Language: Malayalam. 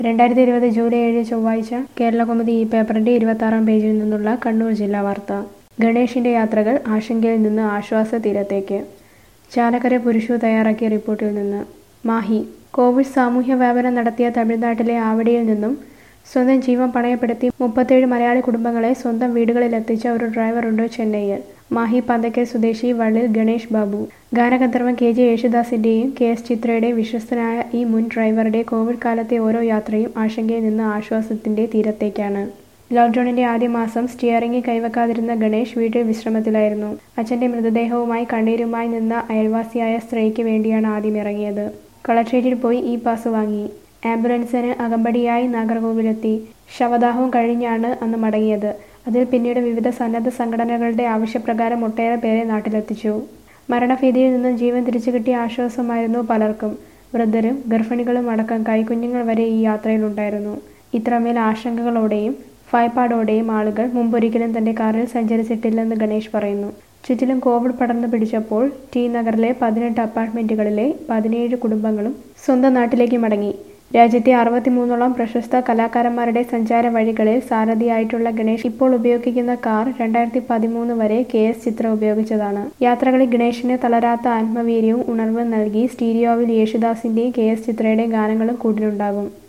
2020 ജൂലൈ 7 ചൊവ്വാഴ്ച കേരളകൗമുദി ഈ പേപ്പറിന്റെ 26-ാം പേജിൽ നിന്നുള്ള കണ്ണൂർ ജില്ലാ വാർത്ത. ഗണേഷിന്റെ യാത്രകൾ ആശങ്കയിൽ നിന്ന് ആശ്വാസ തീരത്തേക്ക്. ചാലക്കര പുരുഷു തയ്യാറാക്കിയ റിപ്പോർട്ടിൽ നിന്ന്. മാഹി. കോവിഡ് സാമൂഹ്യ വ്യാപനം നടത്തിയ തമിഴ്നാട്ടിലെ ആവടിയിൽ നിന്നും സ്വന്തം ജീവൻ പണയപ്പെടുത്തി 37 മലയാളി കുടുംബങ്ങളെ സ്വന്തം വീടുകളിലെത്തിച്ച ഒരു ഡ്രൈവറുണ്ട് ചെന്നൈയിൽ. മാഹി പന്തക്കൽ സ്വദേശി വള്ളിൽ ഗണേഷ് ബാബു. ഗാനഗന്ധർവൻ KJ യേശുദാസിന്റെയും KS ചിത്രയുടെയും വിശ്വസ്തനായ ഈ മുൻ ഡ്രൈവറുടെ കോവിഡ് കാലത്തെ ഓരോ യാത്രയും ആശങ്കയിൽ നിന്ന് ആശ്വാസത്തിന്റെ തീരത്തേക്കാണ്. ലോക്ക്ഡൌണിന്റെ ആദ്യ മാസം സ്റ്റിയറിംഗിൽ കൈവെക്കാതിരുന്ന ഗണേഷ് വീട്ടിൽ വിശ്രമത്തിലായിരുന്നു. അച്ഛന്റെ മൃതദേഹവുമായി കണ്ണീരുമായി നിന്ന അയൽവാസിയായ സ്ത്രീക്ക് വേണ്ടിയാണ് ആദ്യം ഇറങ്ങിയത്. കളക്ട്രേറ്റിൽ പോയി പാസ് വാങ്ങി. ആംബുലൻസിന് അകമ്പടിയായി നാഗർകോവിലെത്തി. ശവദാഹവും കഴിഞ്ഞാണ് അന്ന് മടങ്ങിയത്. അതിൽ പിന്നീട് വിവിധ സന്നദ്ധ സംഘടനകളുടെ ആവശ്യപ്രകാരം ഒട്ടേറെ പേരെ നാട്ടിലെത്തിച്ചു. മരണഭീതിയിൽ നിന്ന് ജീവൻ തിരിച്ചു കിട്ടിയ ആശ്വാസമായിരുന്നു പലർക്കും. വൃദ്ധരും ഗർഭിണികളും അടക്കം കൈക്കുഞ്ഞുങ്ങൾ വരെ ഈ യാത്രയിലുണ്ടായിരുന്നു. ഇത്രമേൽ ആശങ്കകളോടെയും ഭയപ്പാടോടെയും ആളുകൾ മുമ്പൊരിക്കലും തന്റെ കാറിൽ സഞ്ചരിച്ചിട്ടില്ലെന്ന് ഗണേഷ് പറയുന്നു. ചുറ്റിലും കോവിഡ് പടർന്നു പിടിച്ചപ്പോൾ ടി നഗറിലെ 18 അപ്പാർട്ട്മെന്റുകളിലെ 17 കുടുംബങ്ങളും സ്വന്തം നാട്ടിലേക്ക് മടങ്ങി. രാജ്യത്തെ 63ഓളം പ്രശസ്ത കലാകാരന്മാരുടെ സഞ്ചാര വഴികളിൽ സാരഥിയായിട്ടുള്ള ഗണേഷ് ഇപ്പോൾ ഉപയോഗിക്കുന്ന കാർ 2013 വരെ KS ചിത്ര ഉപയോഗിച്ചതാണ്. യാത്രകളിൽ ഗണേഷിന് തളരാത്ത ആത്മവീര്യവും ഉണർവും നൽകി സ്റ്റീരിയോവിൽ യേശുദാസിന്റെയും KS ചിത്രയുടെയും ഗാനങ്ങളും കൂട്ടിനുണ്ടാകും.